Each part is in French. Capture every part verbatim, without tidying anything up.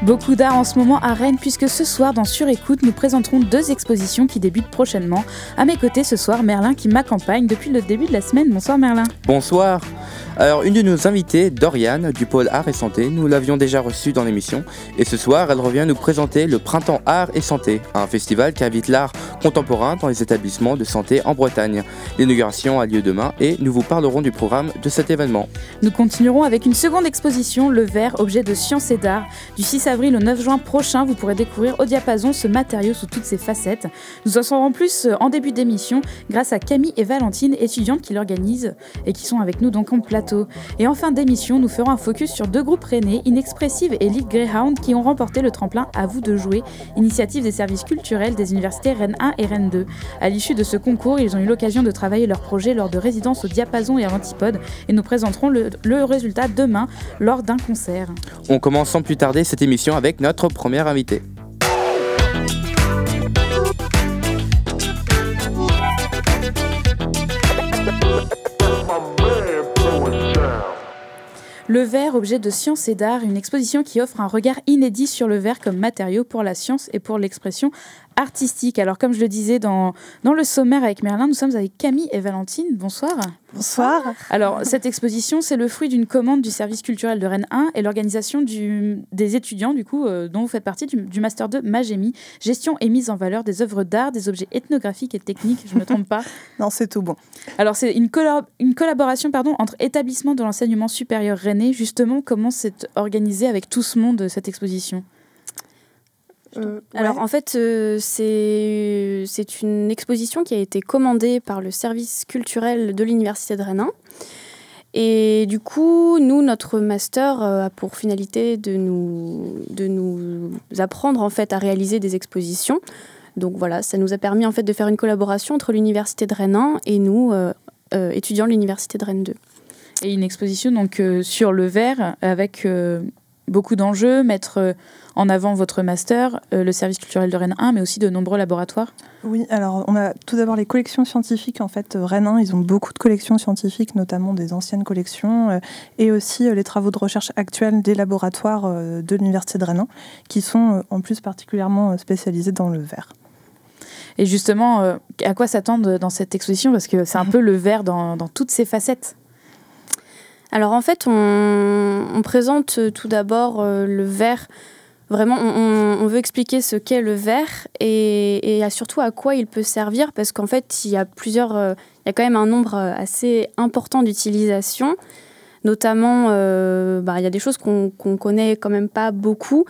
Beaucoup d'art en ce moment à Rennes, puisque ce soir dans Sur Écoute, nous présenterons deux expositions qui débutent prochainement. À mes côtés ce soir, Merlin qui m'accompagne depuis le début de la semaine. Bonsoir Merlin. Bonsoir. Alors, une de nos invitées, Doriane, du pôle Art et Santé, nous l'avions déjà reçue dans l'émission. Et ce soir, elle revient nous présenter le Printemps Art et Santé, un festival qui invite l'art contemporain dans les établissements de santé en Bretagne. L'inauguration a lieu demain et nous vous parlerons du programme de cet événement. Nous continuerons avec une seconde exposition, Le Verre, objet de science et d'art. Du six avril au neuf juin prochain, vous pourrez découvrir au diapason ce matériau sous toutes ses facettes. Nous en saurons plus en début d'émission grâce à Camille et Valentine, étudiantes qui l'organisent et qui sont avec nous donc en plateau. Et en fin d'émission, nous ferons un focus sur deux groupes rennais, Inexpressive et Elite Greyhound, qui ont remporté le tremplin À vous de jouer, initiative des services culturels des universités Rennes un et Rennes deux. À l'issue de ce concours, ils ont eu l'occasion de travailler leur projet lors de résidences au diapason et à l'antipode et nous présenterons le, le résultat demain lors d'un concert. On commence sans plus tarder cette émission avec notre première invitée. Le verre, objet de science et d'art, une exposition qui offre un regard inédit sur le verre comme matériau pour la science et pour l'expression artistique. Alors comme je le disais dans, dans le sommaire avec Merlin, nous sommes avec Camille et Valentine. Bonsoir. Bonsoir. Alors cette exposition, c'est le fruit d'une commande du service culturel de Rennes un et l'organisation du, des étudiants du coup, euh, dont vous faites partie du, du Master deux Magémie, gestion et mise en valeur des œuvres d'art, des objets ethnographiques et techniques, je ne me trompe pas. Non, c'est tout bon. Alors c'est une, collab- une collaboration pardon, entre établissements de l'enseignement supérieur rennais. Justement, comment c'est organisé avec tout ce monde cette exposition ? Euh, alors ouais. en fait, euh, c'est, c'est une exposition qui a été commandée par le service culturel de l'université de Rennes un. Et du coup, nous, notre master euh, a pour finalité de nous, de nous apprendre en fait, à réaliser des expositions. Donc voilà, ça nous a permis en fait, de faire une collaboration entre l'université de Rennes un et nous, euh, euh, étudiants de l'université de Rennes deux. Et une exposition donc, euh, sur le verre avec euh, beaucoup d'enjeux, mettre... Euh, en avant votre master, euh, le service culturel de Rennes un, mais aussi de nombreux laboratoires. Oui, alors on a tout d'abord les collections scientifiques. En fait, Rennes un, ils ont beaucoup de collections scientifiques, notamment des anciennes collections, euh, et aussi euh, les travaux de recherche actuels des laboratoires euh, de l'université de Rennes un, qui sont euh, en plus particulièrement euh, spécialisés dans le verre. Et justement, euh, à quoi s'attendre dans cette exposition ? Parce que c'est un peu le verre dans, dans toutes ses facettes. Alors en fait, on, on présente tout d'abord euh, le verre. Vraiment, on, on veut expliquer ce qu'est le verre et, et surtout à quoi il peut servir, parce qu'en fait, il y a plusieurs, euh, il y a quand même un nombre assez important d'utilisations. Notamment, euh, bah, il y a des choses qu'on qu'on connaît quand même pas beaucoup.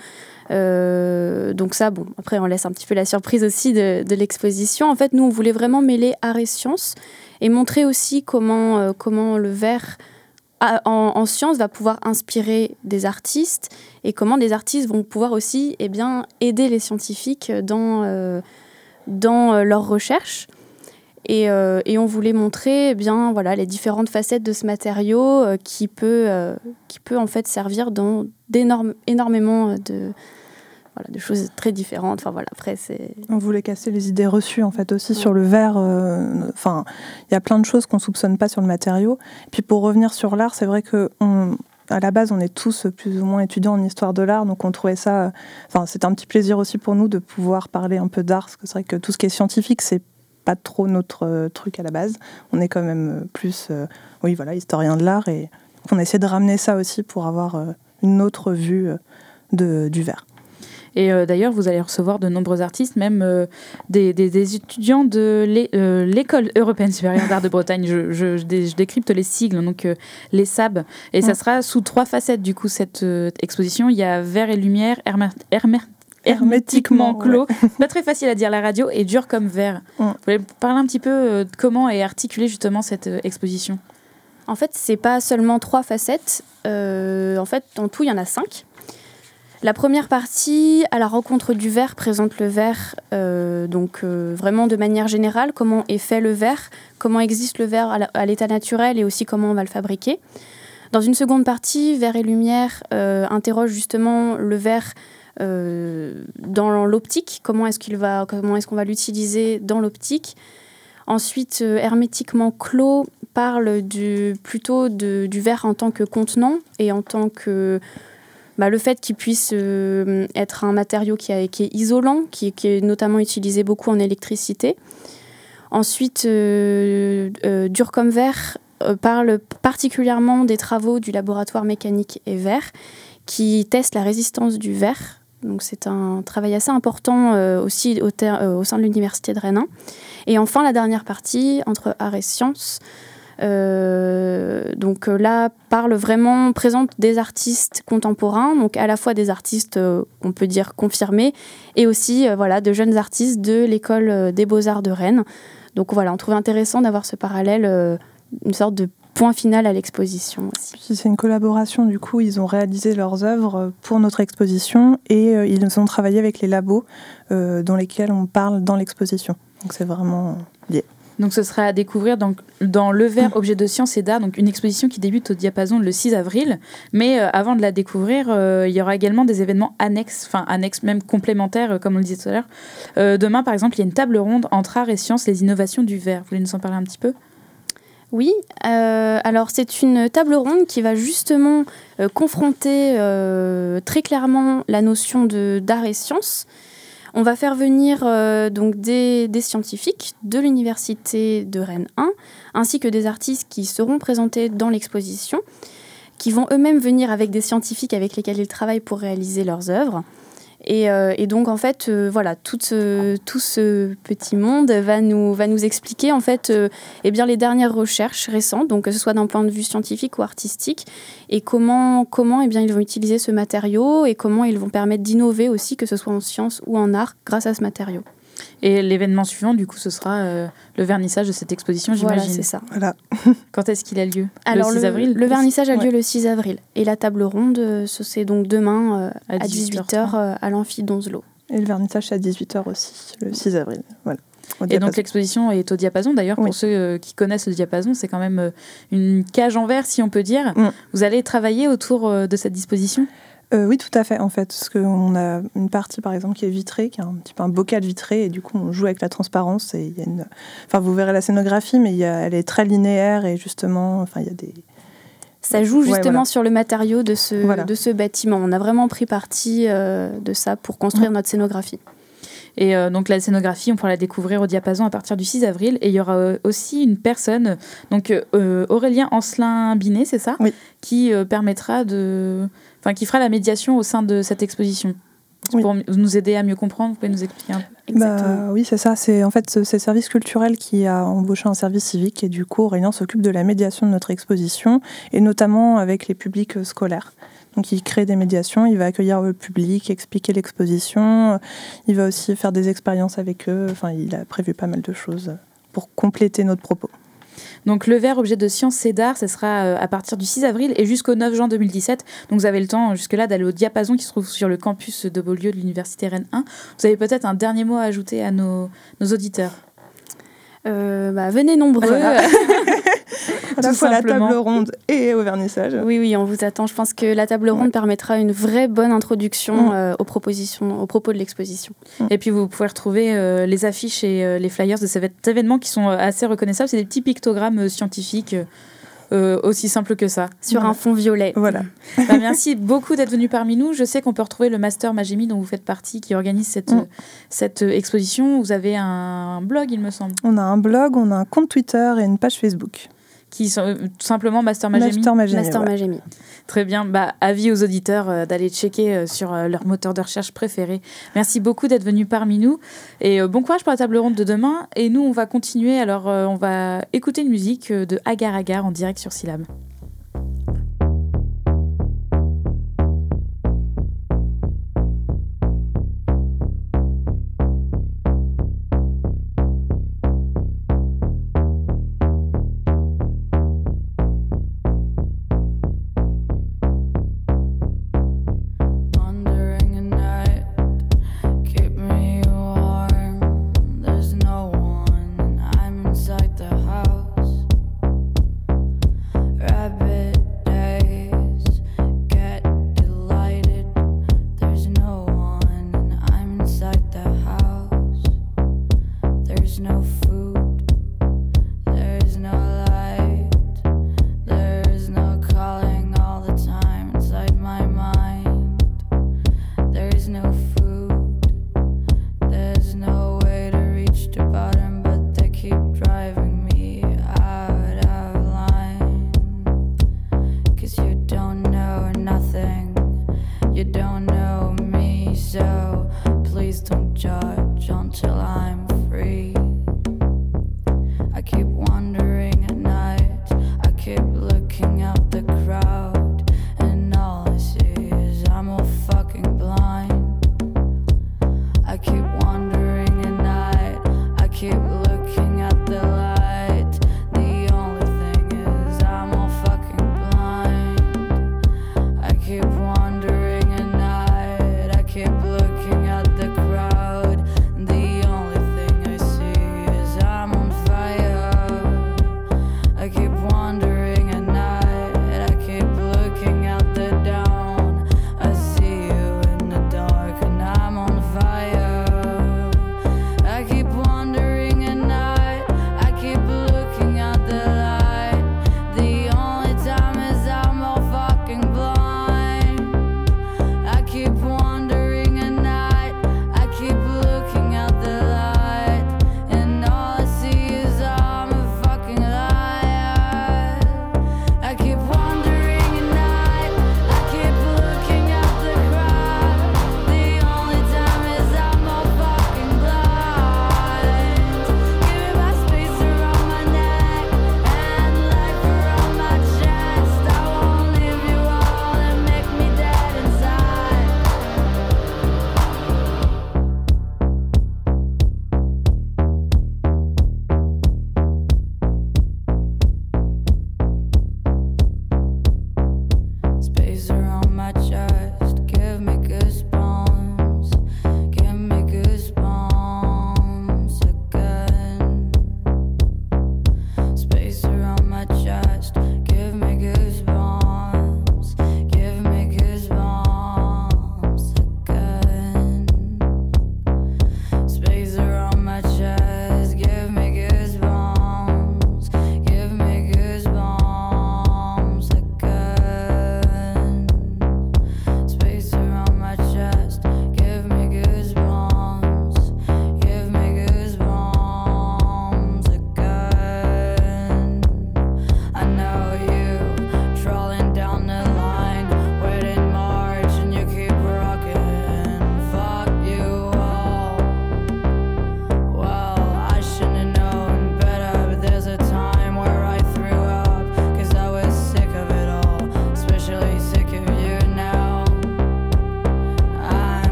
Euh, donc ça, bon, après, on laisse un petit peu la surprise aussi de, de l'exposition. En fait, nous, on voulait vraiment mêler art et science et montrer aussi comment, euh, comment le verre En, en sciences va pouvoir inspirer des artistes et comment des artistes vont pouvoir aussi eh bien, aider les scientifiques dans, euh, dans euh, leurs recherches. Et, euh, et on voulait montrer eh bien, voilà, les différentes facettes de ce matériau euh, qui peut, euh, qui peut en fait servir dans d'énormes, énormément de, voilà, de choses très différentes. Enfin, voilà, après, c'est... On voulait casser les idées reçues en fait aussi ouais. sur le verre. Enfin, euh, il y a plein de choses qu'on soupçonne pas sur le matériau. Et puis pour revenir sur l'art, c'est vrai que on, à la base, on est tous plus ou moins étudiants en histoire de l'art, donc on trouvait ça. Enfin, c'était un petit plaisir aussi pour nous de pouvoir parler un peu d'art, parce que c'est vrai que tout ce qui est scientifique, c'est pas trop notre euh, truc à la base. On est quand même plus, euh, oui, voilà, historien de l'art, et on a essayé de ramener ça aussi pour avoir euh, une autre vue euh, de, du verre. Et euh, d'ailleurs, vous allez recevoir de nombreux artistes, même euh, des, des, des étudiants de l'é, euh, l'École européenne supérieure d'art de Bretagne. Je, je, je, dé, je décrypte les sigles, donc euh, les S A B. Et mmh. ça sera sous trois facettes, du coup, cette euh, exposition. Il y a verre et lumière, hermer, hermer, hermétiquement clos. Ouais. Pas très facile à dire la radio, et dur comme verre. Mmh. Vous pouvez parler un petit peu euh, de comment est articulée justement cette euh, exposition ? En fait, c'est pas seulement trois facettes. Euh, en fait, en tout, il y en a cinq. La première partie, à la rencontre du verre, présente le verre euh, donc, euh, vraiment de manière générale, comment est fait le verre, comment existe le verre à, la, à l'état naturel et aussi comment on va le fabriquer. Dans une seconde partie, Verre et Lumière euh, interroge justement le verre euh, dans l'optique, comment est-ce qu'il va, comment est-ce qu'on va l'utiliser dans l'optique. Ensuite, euh, Hermétiquement clos parle du, plutôt de, du verre en tant que contenant et en tant que bah, le fait qu'il puisse euh, être un matériau qui, a, qui est isolant, qui, qui est notamment utilisé beaucoup en électricité. Ensuite, euh, euh, Dur comme verre euh, parle particulièrement des travaux du laboratoire mécanique et verre qui testent la résistance du verre. Donc c'est un travail assez important euh, aussi au, ter- euh, au sein de l'université de Rennes. Et enfin, la dernière partie, entre art et sciences, Euh, donc euh, là, parle vraiment, présente des artistes contemporains, donc à la fois des artistes, euh, on peut dire, confirmés, et aussi euh, voilà, de jeunes artistes de l'école euh, des Beaux-Arts de Rennes. Donc voilà, on trouvait intéressant d'avoir ce parallèle, euh, une sorte de point final à l'exposition aussi. Puis c'est une collaboration, du coup, ils ont réalisé leurs œuvres pour notre exposition et euh, ils ont travaillé avec les labos euh, dans lesquels on parle dans l'exposition. Donc c'est vraiment lié. Donc ce sera à découvrir dans, dans Le Verre, objet de science et d'art, donc une exposition qui débute au Diapason le six avril. Mais euh, avant de la découvrir, euh, il y aura également des événements annexes, enfin annexes même complémentaires, euh, comme on le disait tout à l'heure. Euh, demain, par exemple, il y a une table ronde entre art et sciences, les innovations du verre. Vous voulez nous en parler un petit peu ? Oui, euh, alors c'est une table ronde qui va justement euh, confronter euh, très clairement la notion de, d'art et sciences. On va faire venir euh, donc des, des scientifiques de l'université de Rennes un, ainsi que des artistes qui seront présentés dans l'exposition, qui vont eux-mêmes venir avec des scientifiques avec lesquels ils travaillent pour réaliser leurs œuvres. Et, euh, et donc en fait, euh, voilà, tout ce, tout ce petit monde va nous, va nous expliquer en fait, euh, eh bien, les dernières recherches récentes, donc que ce soit d'un point de vue scientifique ou artistique, et comment, comment eh bien, ils vont utiliser ce matériau et comment ils vont permettre d'innover aussi, que ce soit en sciences ou en art, grâce à ce matériau. Et l'événement suivant, du coup, ce sera euh, le vernissage de cette exposition, j'imagine. Voilà, c'est ça. Voilà. Quand est-ce qu'il a lieu ? Alors, le six avril ? Le vernissage a lieu ouais. le six avril. Et la table ronde, euh, ce, c'est donc demain euh, à, à dix-huit heures euh, à l'amphi d'Onzelot. Et le vernissage, c'est à dix-huit heures aussi, le six avril. Voilà. Et donc l'exposition est au Diapason. D'ailleurs, oui. pour ceux euh, qui connaissent le Diapason, c'est quand même euh, une cage en verre, si on peut dire. Mm. Vous allez travailler autour euh, de cette disposition ? Euh, oui, tout à fait, en fait, parce qu'on a une partie, par exemple, qui est vitrée, qui est un petit peu un bocal vitré, et du coup, on joue avec la transparence, et il y a une... Enfin, vous verrez la scénographie, mais il y a... elle est très linéaire, et justement, enfin, il y a des... Ça joue justement ouais, voilà. sur le matériau de ce, voilà. de ce bâtiment. On a vraiment pris parti euh, de ça pour construire mmh. notre scénographie. Et euh, donc la scénographie, on pourra la découvrir au Diapason à partir du six avril. Et il y aura euh, aussi une personne, donc euh, Aurélien Ancelin-Binet, c'est ça ? Oui. Qui euh, permettra de... Enfin, qui fera la médiation au sein de cette exposition. Oui. Pour nous aider à mieux comprendre, vous pouvez nous expliquer un peu ? Bah, oui, c'est ça. C'est, en fait, c'est le service culturel qui a embauché un service civique. Et du coup, Aurélien s'occupe de la médiation de notre exposition, et notamment avec les publics scolaires. Donc, il crée des médiations, il va accueillir le public, expliquer l'exposition. Il va aussi faire des expériences avec eux. Enfin, il a prévu pas mal de choses pour compléter notre propos. Donc le Verre, objet de science et d'art, ça sera à partir du six avril et jusqu'au neuf juin deux mille dix-sept. Donc vous avez le temps jusque-là d'aller au Diapason qui se trouve sur le campus de Beaulieu de l'université Rennes un. Vous avez peut-être un dernier mot à ajouter à nos, nos auditeurs. Euh, bah, venez nombreux. Voilà. À la fois la table ronde et au vernissage. Oui, oui, on vous attend. Je pense que la table ronde ouais. permettra une vraie bonne introduction mmh. euh, aux propositions, aux propos de l'exposition. Mmh. Et puis vous pouvez retrouver euh, les affiches et euh, les flyers de cet événement qui sont assez reconnaissables. C'est des petits pictogrammes euh, scientifiques. Euh, Euh, aussi simple que ça. Sur voilà. un fond violet. Voilà. Bah, merci beaucoup d'être venu parmi nous. Je sais qu'on peut retrouver le Master Magémie dont vous faites partie, qui organise cette, mm. cette exposition. Vous avez un blog, il me semble. On a un blog, on a un compte Twitter et une page Facebook. Qui sont euh, tout simplement Master Magémie. Master Magémie. Master ouais. Magémie. Très bien. Bah, avis aux auditeurs euh, d'aller checker euh, sur euh, leur moteur de recherche préféré. Merci beaucoup d'être venu parmi nous. Et euh, bon courage pour la table ronde de demain. Et nous, on va continuer. Alors, euh, on va écouter une musique euh, de Agar Agar en direct sur Syllab. Calling all the time inside my mind.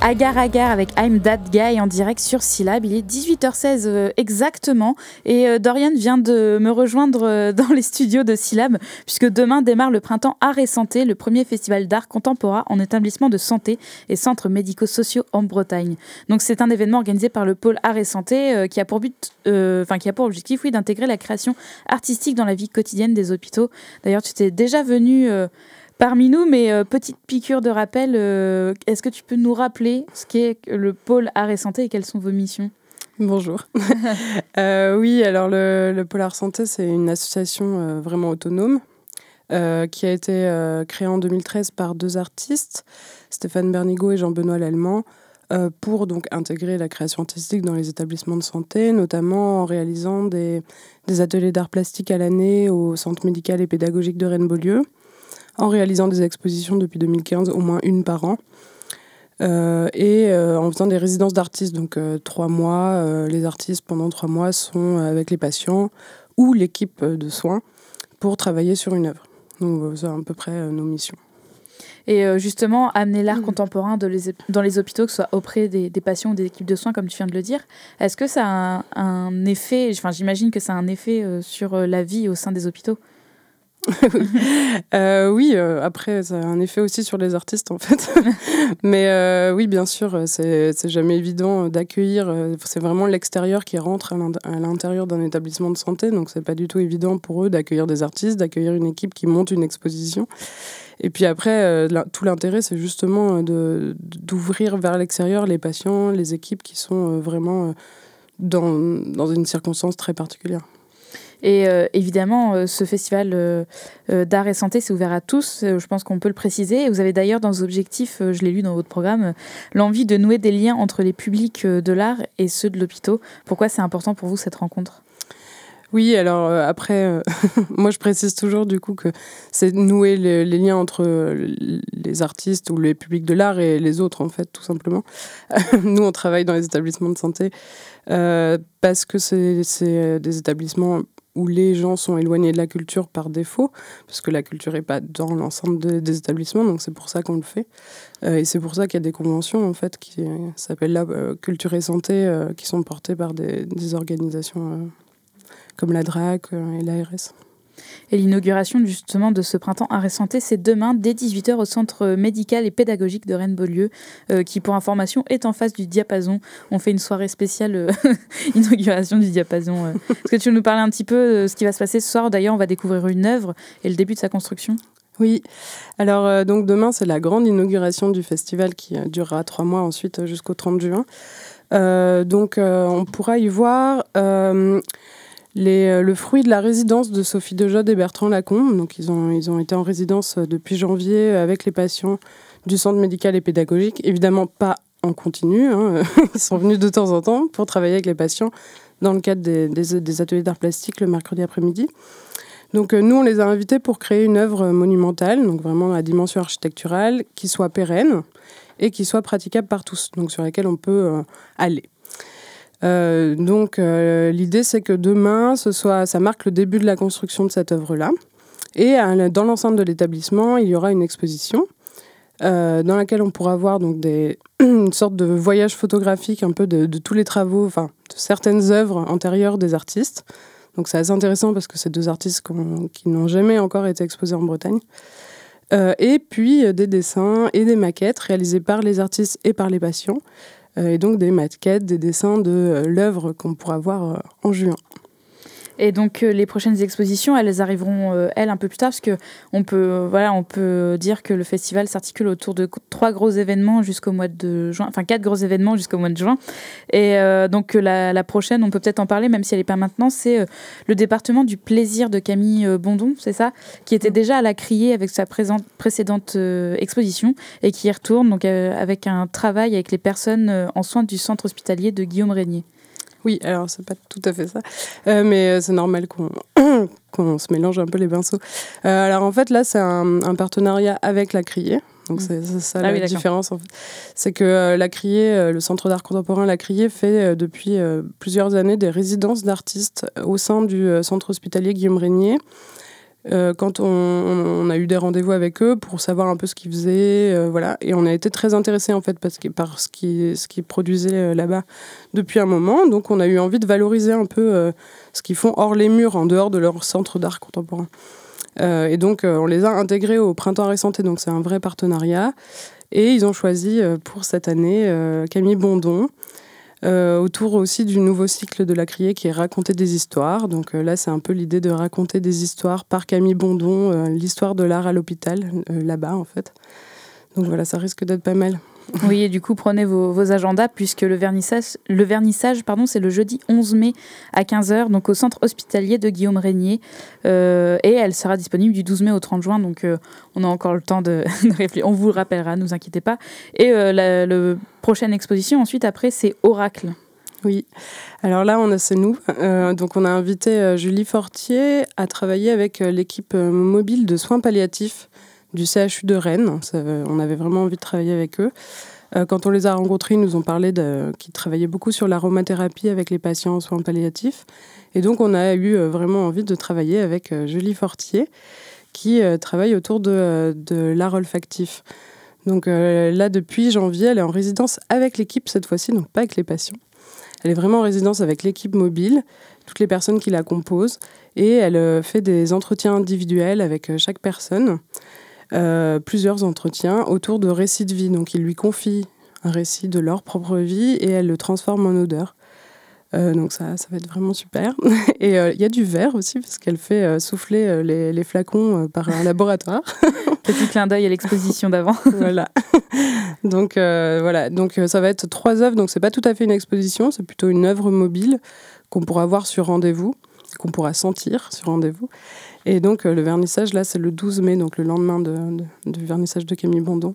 Agar Agar avec I'm That Guy en direct sur Syllab. Il est dix-huit heures seize euh, exactement et euh, Dorian vient de me rejoindre euh, dans les studios de Syllab puisque demain démarre le printemps Art et Santé, le premier festival d'art contemporain en établissement de santé et centres médico-sociaux en Bretagne. Donc c'est un événement organisé par le pôle Art et Santé euh, qui a pour but, euh, enfin qui a pour objectif, oui, d'intégrer la création artistique dans la vie quotidienne des hôpitaux. D'ailleurs, tu t'es déjà venu euh, parmi nous, mais euh, petite piqûre de rappel, euh, est-ce que tu peux nous rappeler ce qu'est le pôle Art et Santé et quelles sont vos missions ? Bonjour. euh, oui, alors le, le pôle Art Santé, c'est une association euh, vraiment autonome euh, qui a été euh, créée en deux mille treize par deux artistes, Stéphane Bernigaud et Jean-Benoît Lallemand, euh, pour donc intégrer la création artistique dans les établissements de santé, notamment en réalisant des, des ateliers d'art plastique à l'année au Centre médical et pédagogique de Rennes-Beaulieu, en réalisant des expositions depuis deux mille quinze, au moins une par an, euh, et euh, en faisant des résidences d'artistes. Donc euh, trois mois, euh, les artistes pendant trois mois sont avec les patients ou l'équipe de soins pour travailler sur une œuvre. Donc c'est à peu près euh, nos missions. Et euh, justement, amener l'art mmh. contemporain de les, dans les hôpitaux, que ce soit auprès des, des patients ou des équipes de soins, comme tu viens de le dire, est-ce que ça a un, un effet, enfin j'imagine que ça a un effet euh, sur euh, la vie au sein des hôpitaux ? euh, oui, euh, après, ça a un effet aussi sur les artistes, en fait. Mais euh, oui, bien sûr, c'est, c'est jamais évident d'accueillir. Euh, c'est vraiment l'extérieur qui rentre à l'intérieur d'un établissement de santé. Donc, c'est pas du tout évident pour eux d'accueillir des artistes, d'accueillir une équipe qui monte une exposition. Et puis après, euh, tout l'intérêt, c'est justement de, d'ouvrir vers l'extérieur les patients, les équipes qui sont vraiment dans, dans une circonstance très particulière. Et euh, évidemment, euh, ce festival euh, euh, d'art et santé, c'est ouvert à tous. Euh, je pense qu'on peut le préciser. Et vous avez d'ailleurs dans vos objectifs, euh, je l'ai lu dans votre programme, euh, l'envie de nouer des liens entre les publics euh, de l'art et ceux de l'hôpital. Pourquoi c'est important pour vous cette rencontre ? Oui, alors euh, après, euh, moi je précise toujours du coup que c'est nouer les, les liens entre les artistes ou les publics de l'art et les autres en fait, tout simplement. Nous, on travaille dans les établissements de santé euh, parce que c'est, c'est des établissements où les gens sont éloignés de la culture par défaut, parce que la culture n'est pas dans l'ensemble de, des établissements, donc c'est pour ça qu'on le fait. Euh, et c'est pour ça qu'il y a des conventions, en fait, qui euh, s'appellent là euh, Culture et Santé, euh, qui sont portées par des, des organisations euh, comme la D R A C euh, et l'A R S. Et l'inauguration justement de ce printemps Art et Santé, c'est demain dès dix-huit heures au Centre médical et pédagogique de Rennes-Beaulieu, euh, qui pour information est en face du Diapason. On fait une soirée spéciale euh, inauguration du Diapason. Euh. Est-ce que tu veux nous parler un petit peu de ce qui va se passer ce soir ? D'ailleurs, on va découvrir une œuvre et le début de sa construction. Oui, alors euh, donc demain c'est la grande inauguration du festival qui euh, durera trois mois ensuite euh, jusqu'au trente juin. Euh, donc euh, on pourra y voir... Euh, Les, le fruit de la résidence de Sophie Dejode et Bertrand Lacombe. Donc, ils ont, ils ont été en résidence depuis janvier avec les patients du centre médical et pédagogique. Évidemment, pas en continu. Hein. Ils sont venus de temps en temps pour travailler avec les patients dans le cadre des, des, des ateliers d'art plastique le mercredi après-midi. Donc, nous, on les a invités pour créer une œuvre monumentale, donc vraiment à dimension architecturale, qui soit pérenne et qui soit praticable par tous, donc sur laquelle on peut euh, aller. Euh, donc euh, l'idée c'est que demain ce soit, ça marque le début de la construction de cette œuvre-là et euh, dans l'enceinte de l'établissement il y aura une exposition euh, dans laquelle on pourra voir donc des, une sorte de voyage photographique un peu de, de tous les travaux, enfin de certaines œuvres antérieures des artistes. Donc c'est assez intéressant parce que c'est deux artistes qui n'ont jamais encore été exposés en Bretagne. Euh, et puis euh, des dessins et des maquettes réalisées par les artistes et par les patients. Et donc des maquettes, des dessins de euh, l'œuvre qu'on pourra voir euh, en juin. Et donc euh, les prochaines expositions, elles arriveront euh, elles un peu plus tard, parce que on peut, euh, voilà, on peut dire que le festival s'articule autour de trois gros événements jusqu'au mois de juin, enfin quatre gros événements jusqu'au mois de juin. Et euh, donc la, la prochaine, on peut peut-être en parler, même si elle n'est pas maintenant, c'est euh, le département du plaisir de Camille euh, Bondon, c'est ça, qui était déjà à la Criée avec sa présente, précédente euh, exposition et qui y retourne donc euh, avec un travail avec les personnes euh, en soins du centre hospitalier de Guillaume Régnier. Oui, alors c'est pas tout à fait ça, euh, mais c'est normal qu'on, qu'on se mélange un peu les pinceaux. Euh, alors en fait, là, c'est un, un partenariat avec la Criée. Donc c'est, c'est ça ah la oui, différence en fait. C'est que euh, la Criée, euh, le Centre d'art contemporain La Criée fait euh, depuis euh, plusieurs années des résidences d'artistes au sein du euh, centre hospitalier Guillaume Régnier Euh, quand on, on a eu des rendez-vous avec eux pour savoir un peu ce qu'ils faisaient, euh, voilà. Et on a été très intéressés en fait parce que, par ce qu'ils, ce qu'ils produisaient euh, là-bas depuis un moment. Donc on a eu envie de valoriser un peu euh, ce qu'ils font hors les murs, en dehors de leur centre d'art contemporain. Euh, et donc euh, on les a intégrés au Printemps Art et Santé, donc c'est un vrai partenariat. Et ils ont choisi euh, pour cette année euh, Camille Bondon, Euh, autour aussi du nouveau cycle de la Criée qui est raconter des histoires. Donc euh, là, c'est un peu l'idée de raconter des histoires par Camille Bondon, euh, l'histoire de l'art à l'hôpital, euh, là-bas en fait. Donc voilà, ça risque d'être pas mal. Oui, et du coup, prenez vos, vos agendas puisque le vernissage, le vernissage pardon, c'est le jeudi onze mai à quinze heures, donc au centre hospitalier de Guillaume Régnier. Euh, et elle sera disponible du douze mai au trente juin, donc euh, on a encore le temps de, de réfléchir. On vous le rappellera, ne vous inquiétez pas. Et euh, la le prochaine exposition, ensuite, après, c'est Oracle. Oui, alors là, on a, c'est nous. Euh, donc on a invité euh, Julie Fortier à travailler avec euh, l'équipe euh, mobile de soins palliatifs du C H U de Rennes. Ça, on avait vraiment envie de travailler avec eux. Euh, quand on les a rencontrés, ils nous ont parlé de, qu'ils travaillaient beaucoup sur l'aromathérapie avec les patients en soins palliatifs. Et donc, on a eu euh, vraiment envie de travailler avec euh, Julie Fortier, qui euh, travaille autour de, de l'art olfactif. Donc euh, là, depuis janvier, elle est en résidence avec l'équipe cette fois-ci, donc pas avec les patients. Elle est vraiment en résidence avec l'équipe mobile, toutes les personnes qui la composent, et elle euh, fait des entretiens individuels avec euh, chaque personne. Euh, plusieurs entretiens autour de récits de vie. Donc, ils lui confient un récit de leur propre vie et elle le transforme en odeur. Euh, donc, ça, ça va être vraiment super. Et il euh, y a du verre aussi, parce qu'elle fait euh, souffler euh, les, les flacons euh, par un laboratoire. Petit clin d'œil à l'exposition d'avant. Voilà. Donc, euh, voilà. Donc, euh, ça va être trois œuvres. Donc, c'est pas tout à fait une exposition, c'est plutôt une œuvre mobile qu'on pourra voir sur rendez-vous, qu'on pourra sentir sur rendez-vous. Et donc, euh, le vernissage, là, c'est le douze mai, donc le lendemain de, de, du vernissage de Camille Bondon.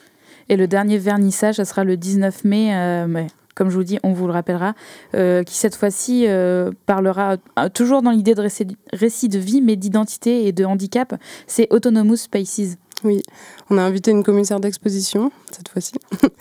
Et le dernier vernissage, ça sera le dix-neuf mai, euh, mais, comme je vous dis, on vous le rappellera, euh, qui cette fois-ci euh, parlera euh, toujours dans l'idée de récit, récit de vie, mais d'identité et de handicap. C'est Autonomous Spaces. Oui, on a invité une commissaire d'exposition, cette fois-ci,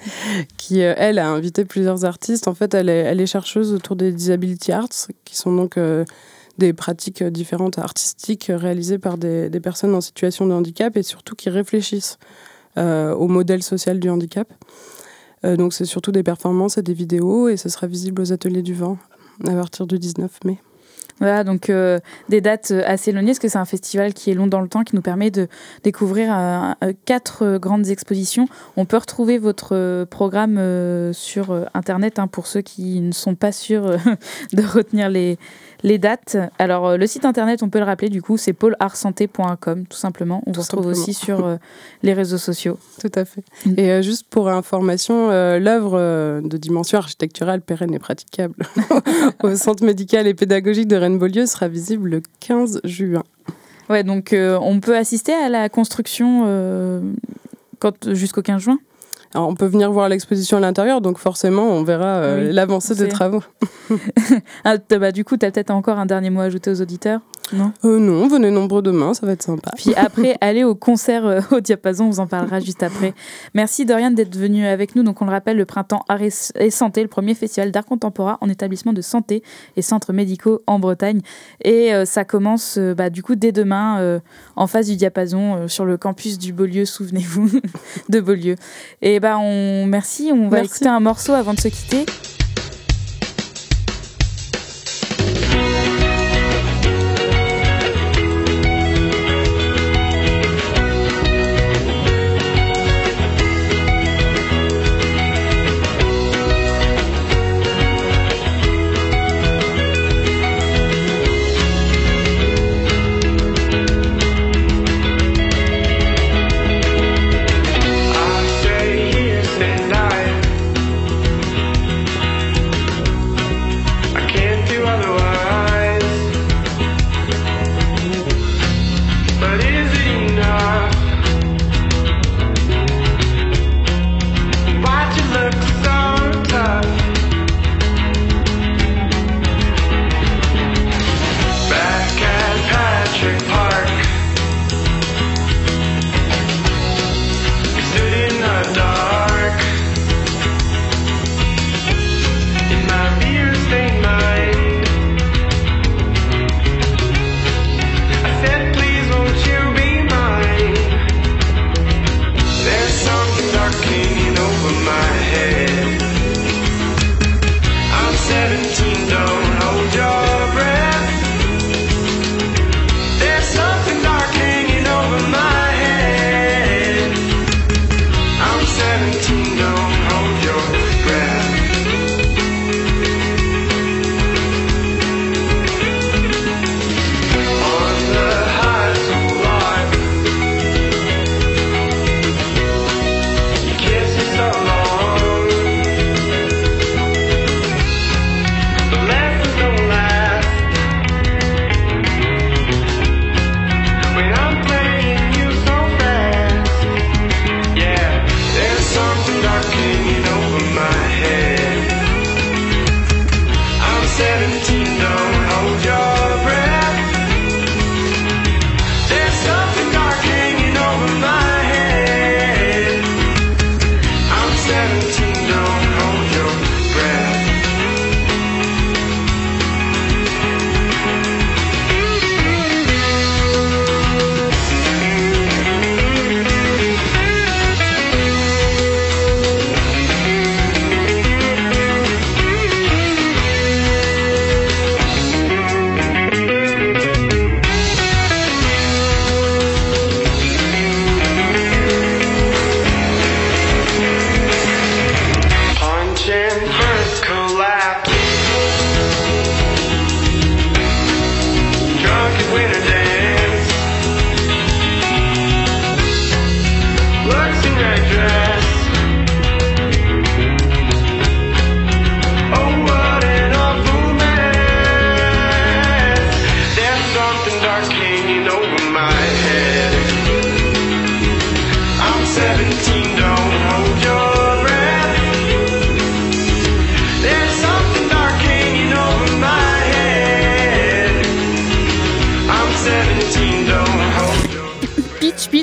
qui, euh, elle, a invité plusieurs artistes. En fait, elle est, elle est chercheuse autour des Disability Arts, qui sont donc... Euh, des pratiques différentes artistiques réalisées par des, des personnes en situation de handicap et surtout qui réfléchissent euh, au modèle social du handicap. Euh, donc c'est surtout des performances et des vidéos et ce sera visible aux Ateliers du Vent à partir du dix-neuf mai. Voilà, donc euh, des dates assez éloignées, parce que c'est un festival qui est long dans le temps, qui nous permet de découvrir euh, quatre euh, grandes expositions. On peut retrouver votre euh, programme euh, sur euh, Internet, hein, pour ceux qui ne sont pas sûrs euh, de retenir les, les dates. Alors, euh, le site Internet, on peut le rappeler, du coup, c'est pôle art santé point com, tout simplement. On vous retrouve aussi sur euh, les réseaux sociaux. Tout à fait. Mm. Et euh, juste pour information, euh, l'œuvre euh, de dimension architecturale pérenne et praticable au Centre médical et pédagogique de Rennes-Beaulieu sera visible le quinze juin. Ouais, donc euh, on peut assister à la construction euh, quand, jusqu'au quinze juin. Alors, on peut venir voir l'exposition à l'intérieur, donc forcément, on verra euh, oui, l'avancée des travaux. ah, bah, du coup, tu as peut-être encore un dernier mot à ajouter aux auditeurs ? Non, euh, non, venez nombreux demain, ça va être sympa. Puis après, allez au concert euh, au Diapason, on vous en parlera juste après. Merci Doriane d'être venue avec nous. Donc on le rappelle, le Printemps Art et Santé, le premier festival d'art contemporain en établissement de santé et centres médicaux en Bretagne. Et euh, ça commence euh, bah, du coup dès demain euh, en face du Diapason euh, sur le campus du Beaulieu, souvenez-vous, de Beaulieu. Et bah on merci, on va merci. écouter un morceau avant de se quitter.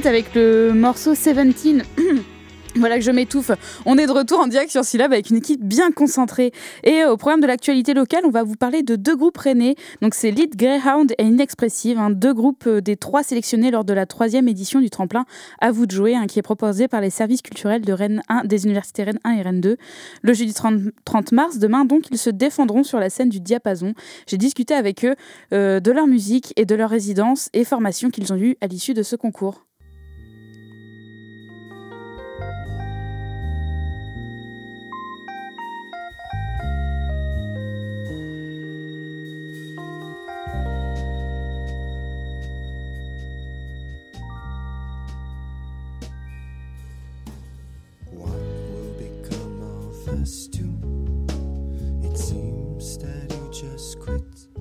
suite avec le morceau dix-sept. Voilà que je m'étouffe. On est de retour en direct sur Syllab avec une équipe bien concentrée. Et au programme de l'actualité locale, on va vous parler de deux groupes rennais. Donc c'est Lead Greyhound et Inexpressive, hein, deux groupes des trois sélectionnés lors de la troisième édition du tremplin À vous de jouer, hein, qui est proposé par les services culturels de Rennes un, des universités Rennes un et Rennes deux. Le jeudi trente mars, demain donc, ils se défendront sur la scène du Diapason. J'ai discuté avec eux euh, de leur musique et de leur résidence et formation qu'ils ont eues à l'issue de ce concours. It seems that you just quit.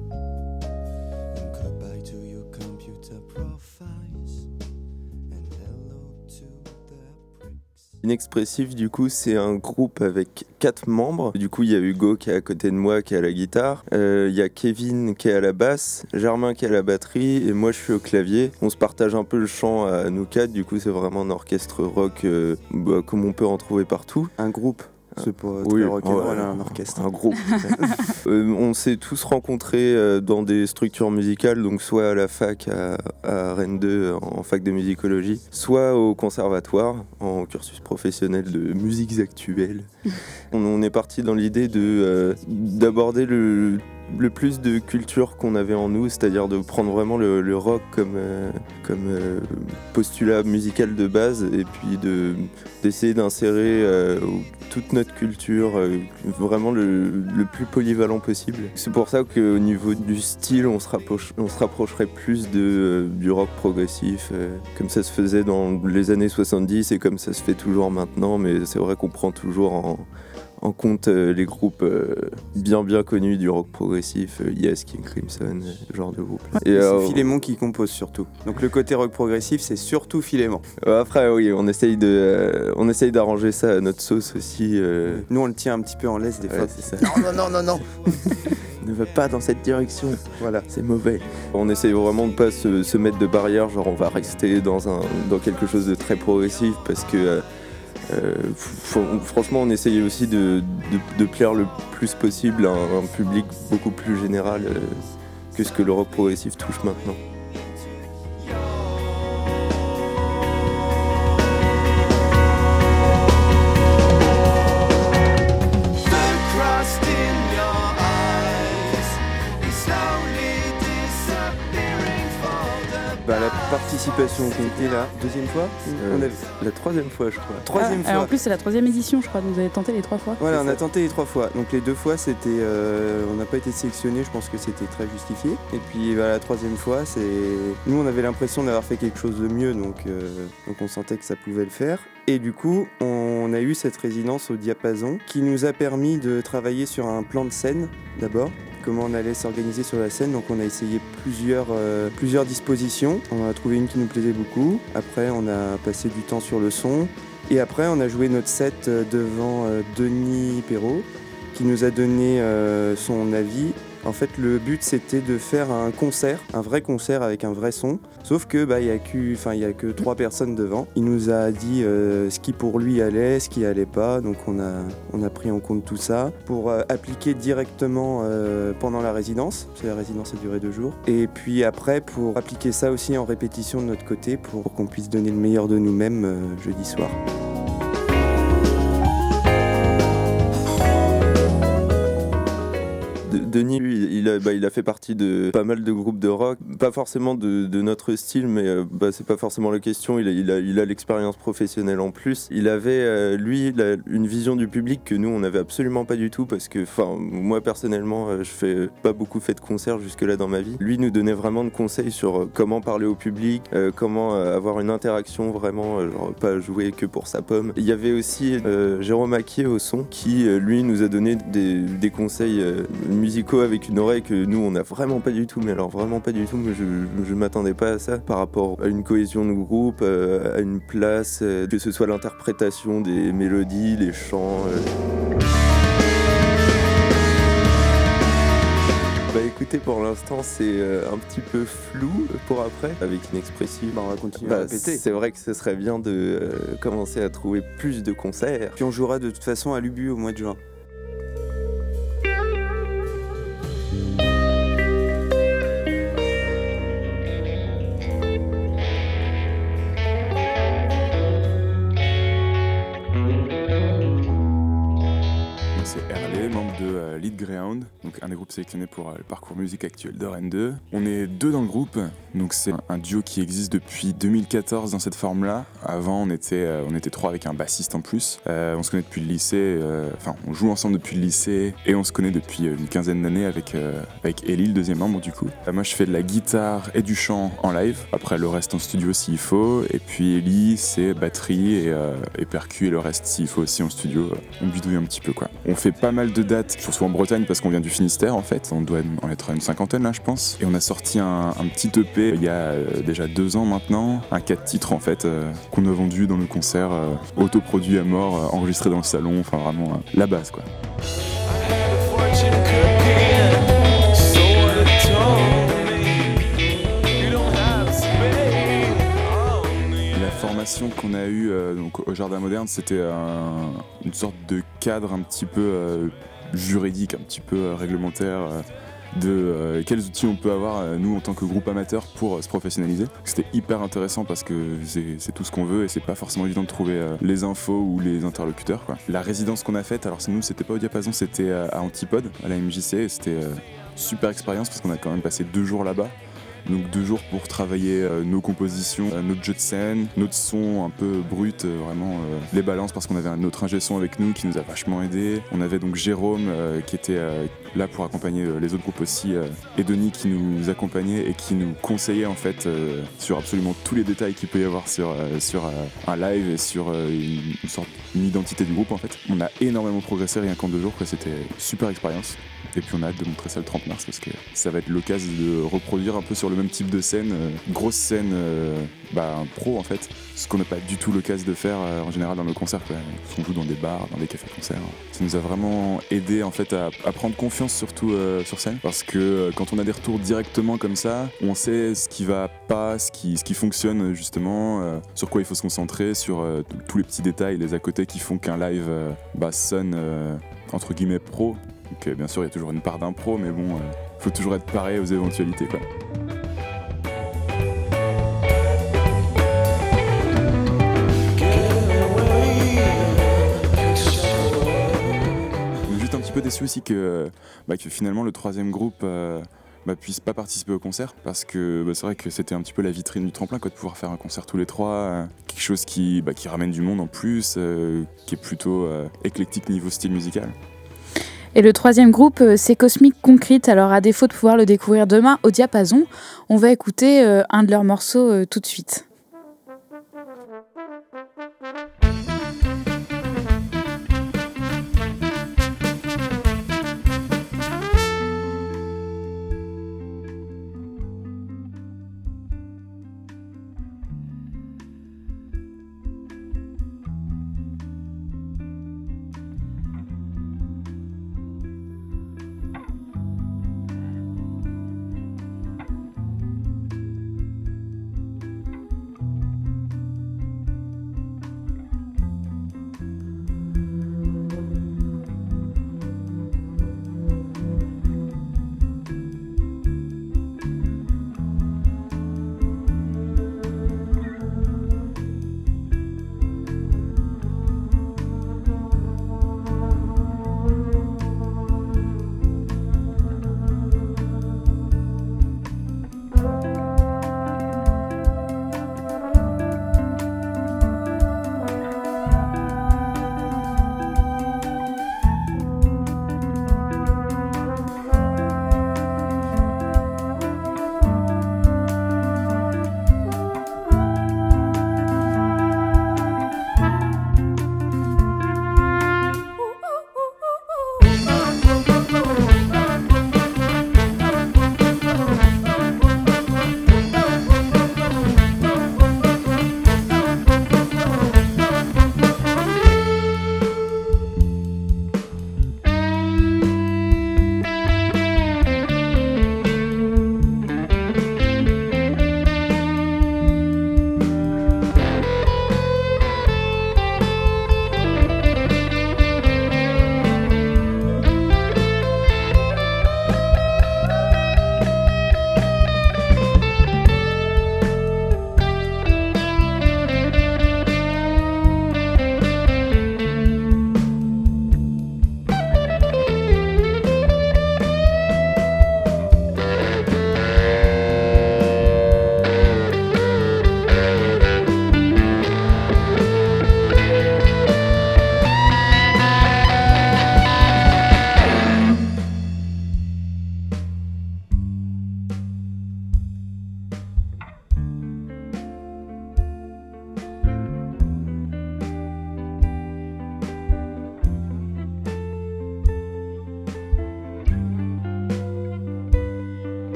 And goodbye to your computer profiles. And hello to the pricks. Inexpressive, du coup, c'est un groupe avec quatre membres. Du coup, il y a Hugo qui est à côté de moi, qui est à la guitare. Euh, il y a Kevin qui est à la basse, Germain qui est à la batterie et moi je suis au clavier. On se partage un peu le chant à nous quatre. Du coup, c'est vraiment un orchestre rock euh, bah, comme on peut en trouver partout. Un groupe. C'est pas oui, très rock'n'roll, ouais, un orchestre. Un groupe. euh, on s'est tous rencontrés euh, dans des structures musicales, donc soit à la fac à, à Rennes deux en fac de musicologie, soit au conservatoire en cursus professionnel de musiques actuelles. on, on est parti dans l'idée de euh, d'aborder le le plus de culture qu'on avait en nous, c'est-à-dire de prendre vraiment le, le rock comme, euh, comme euh, postulat musical de base et puis de, d'essayer d'insérer euh, toute notre culture, euh, vraiment le, le plus polyvalent possible. C'est pour ça qu'au niveau du style, on se, rapproche, on se rapprocherait plus de, euh, du rock progressif, euh, comme ça se faisait dans les années soixante-dix et comme ça se fait toujours maintenant, mais c'est vrai qu'on prend toujours en... en compte euh, les groupes euh, bien bien connus du rock progressif, euh, Yes, King Crimson, euh, ce genre de groupe. Et c'est euh, Philémon qui compose surtout. Donc le côté rock progressif, c'est surtout Philémon. Euh, après, oui, on essaye, de, euh, on essaye d'arranger ça à notre sauce aussi. Euh... Nous, on le tient un petit peu en laisse des ouais, fois. C'est ça. Non, non, non, non, non. Ne va pas dans cette direction. Voilà, c'est mauvais. On essaye vraiment de pas se, se mettre de barrière, genre on va rester dans, un, dans quelque chose de très progressif parce que... Euh, Euh, f- franchement, on essaye aussi de, de, de plaire le plus possible à un, un public beaucoup plus général euh, que ce que le rock progressif touche maintenant. Bah, la participation comptée là, deuxième fois euh, on a... La troisième fois, je crois. Troisième ah, fois. En plus, c'est la troisième édition, je crois. Donc vous avez tenté les trois fois. Voilà, on a tenté les trois fois. Donc les deux fois, c'était, euh, on n'a pas été sélectionné. Je pense que c'était très justifié. Et puis bah, la troisième fois, c'est, nous, on avait l'impression d'avoir fait quelque chose de mieux, donc euh, donc on sentait que ça pouvait le faire. Et du coup, on a eu cette résidence au Diapason qui nous a permis de travailler sur un plan de scène d'abord. Comment on allait s'organiser sur la scène. Donc on a essayé plusieurs, euh, plusieurs dispositions. On en a trouvé une qui nous plaisait beaucoup. Après, on a passé du temps sur le son. Et après, on a joué notre set devant euh, Denis Perrault, qui nous a donné euh, son avis. En fait, le but, c'était de faire un concert, un vrai concert avec un vrai son. Sauf que bah, y a que, enfin, y a que trois personnes devant. Il nous a dit euh, ce qui pour lui allait, ce qui allait pas. Donc on a, on a pris en compte tout ça pour euh, appliquer directement euh, pendant la résidence. Parce que la résidence a duré deux jours. Et puis après, pour appliquer ça aussi en répétition de notre côté, pour, pour qu'on puisse donner le meilleur de nous-mêmes euh, jeudi soir. Denis, lui, il a, bah, il a fait partie de pas mal de groupes de rock, pas forcément de, de notre style, mais euh, bah, c'est pas forcément la question. Il a, il a, il a l'expérience professionnelle en plus. Il avait, euh, lui, la, une vision du public que nous, on n'avait absolument pas du tout, parce que, enfin, moi personnellement, euh, je fais pas beaucoup fait de concerts jusque-là dans ma vie. Lui nous donnait vraiment de conseils sur euh, comment parler au public, euh, comment euh, avoir une interaction vraiment, euh, genre pas jouer que pour sa pomme. Il y avait aussi euh, Jérôme Aquier au son, qui, euh, lui, nous a donné des, des conseils euh, musicaux avec une oreille que nous on n'a vraiment pas du tout, mais alors vraiment pas du tout, mais je, je m'attendais pas à ça par rapport à une cohésion de groupe, euh, à une place, euh, que ce soit l'interprétation des mélodies, les chants. Euh. Bah écoutez, pour l'instant c'est euh, un petit peu flou pour après, avec Inexpressive. Bah, on va continuer Bah, à répéter. c'est vrai que ce serait bien de euh, commencer à trouver plus de concerts. Puis on jouera de toute façon à l'Ubu au mois de juin. Moi, c'est Herlé, membre de euh, Lead Ground, donc un des groupes sélectionnés pour euh, le parcours musique actuel de Rennes deux. On est deux dans le groupe, donc c'est un, un duo qui existe depuis deux mille quatorze dans cette forme-là. Avant, on était, euh, on était trois avec un bassiste en plus. Euh, on se connaît depuis le lycée, euh, enfin, on joue ensemble depuis le lycée et on se connaît depuis euh, une quinzaine d'années avec, euh, avec Ellie, le deuxième membre du coup. Euh, moi, je fais de la guitare et du chant en live, après le reste en studio s'il faut. Et puis Ellie, c'est batterie et, euh, et percu et le reste s'il faut aussi en studio. On bidouille un petit peu quoi. On fait pas mal de dates, surtout en Bretagne parce qu'on vient du Finistère en fait. On doit en être à une cinquantaine là je pense. Et on a sorti un, un petit E P il y a euh, déjà deux ans maintenant, un quatre titres en fait, euh, qu'on a vendu dans nos concerts, euh, autoproduit à mort, euh, enregistré dans le salon, enfin vraiment euh, la base quoi. La formation qu'on a eue euh, donc, au Jardin Moderne, c'était un- une sorte de cadre un petit peu euh, juridique, un petit peu euh, réglementaire euh, de euh, quels outils on peut avoir, euh, nous, en tant que groupe amateur, pour euh, se professionnaliser. C'était hyper intéressant parce que c'est c'est tout ce qu'on veut et c'est pas forcément évident de trouver euh, les infos ou les interlocuteurs, quoi. La résidence qu'on a faite, alors c'est nous, c'était pas au Diapason, c'était euh, à Antipode, à la M J C, et c'était euh, super expérience parce qu'on a quand même passé deux jours là-bas. Donc deux jours pour travailler euh, nos compositions, euh, notre jeu de scène, notre son un peu brut, euh, vraiment euh, les balances parce qu'on avait un autre ingé son avec nous qui nous a vachement aidé. On avait donc Jérôme euh, qui était euh, là pour accompagner euh, les autres groupes aussi, euh, et Denis qui nous accompagnait et qui nous conseillait en fait euh, sur absolument tous les détails qu'il peut y avoir sur, euh, sur euh, un live et sur euh, une, une sorte une identité du groupe en fait. On a énormément progressé rien qu'en deux jours, quoi. C'était une super expérience. Et puis on a hâte de montrer ça le trente mars parce que ça va être l'occasion de reproduire un peu sur le même type de scène, euh, grosse scène euh, bah, pro en fait, ce qu'on n'a pas du tout l'occasion de faire euh, en général dans nos concerts, quoi. On joue dans des bars, dans des cafés-concerts. Ça nous a vraiment aidé en fait à, à prendre confiance surtout euh, sur scène parce que euh, quand on a des retours directement comme ça, on sait ce qui va pas, ce qui, ce qui fonctionne justement, euh, sur quoi il faut se concentrer, sur euh, tous les petits détails, les à côté qui font qu'un live euh, bah, sonne euh, entre guillemets pro. Donc euh, bien sûr il y a toujours une part d'impro mais bon, euh, faut toujours être paré aux éventualités quoi. Donc, juste un petit peu déçu aussi que, bah, que finalement le troisième groupe euh, bah, puisse pas participer au concert parce que bah, c'est vrai que c'était un petit peu la vitrine du tremplin quoi, de pouvoir faire un concert tous les trois, euh, quelque chose qui, bah, qui ramène du monde en plus, euh, qui est plutôt euh, éclectique niveau style musical. Et le troisième groupe, euh, c'est Cosmic Concrete. Alors, à défaut de pouvoir le découvrir demain au Diapason, on va écouter euh, un de leurs morceaux euh, tout de suite.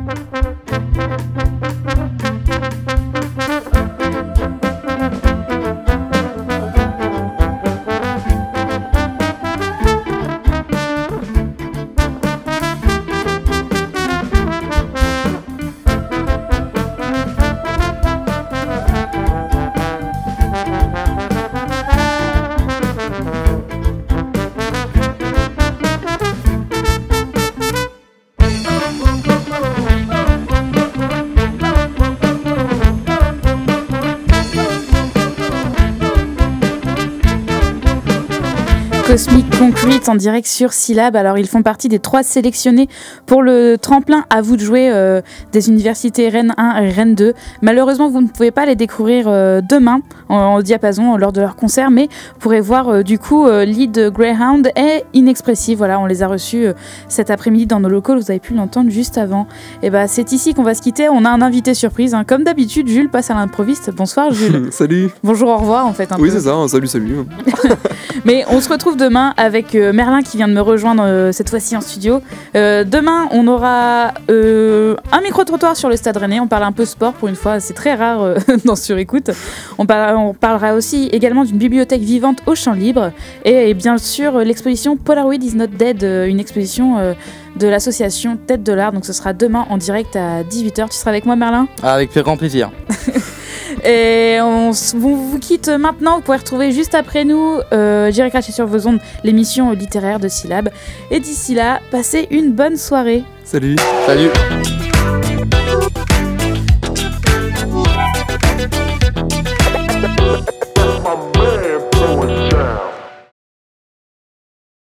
Cosmic Concrete en direct sur Syllab. Alors ils font partie des trois sélectionnés pour le tremplin À vous de jouer euh, des universités Rennes un et Rennes deux. Malheureusement vous ne pouvez pas les découvrir euh, demain en, en diapason lors de leur concert, mais vous pourrez voir euh, du coup euh, Lead Greyhound et Inexpressive. Voilà, on les a reçus euh, cet après-midi dans nos locaux, vous avez pu l'entendre juste avant. Et bah c'est ici qu'on va se quitter, on a un invité surprise, hein. Comme d'habitude Jules passe à l'improviste. Bonsoir Jules. Salut. Bonjour, au revoir en fait. Un oui peu. c'est ça, salut salut. Mais on se retrouve demain avec euh, Merlin qui vient de me rejoindre euh, cette fois-ci en studio. Euh, demain, on aura euh, un micro-trottoir sur le Stade Rennais. On parle un peu sport pour une fois, c'est très rare euh, dans Surécoute. On, par- on parlera aussi également d'une bibliothèque vivante au champ libre et, et bien sûr euh, l'exposition Polaroid is not dead, euh, une exposition euh, de l'association Tête de l'Art. Donc ce sera demain en direct à dix-huit heures. Tu seras avec moi Merlin ? Avec grand plaisir. Et on s- vous, vous quitte maintenant. Vous pouvez retrouver juste après nous euh, J'irai cracher sur vos ondes, l'émission littéraire de Syllab. Et d'ici là, passez une bonne soirée. Salut. Salut.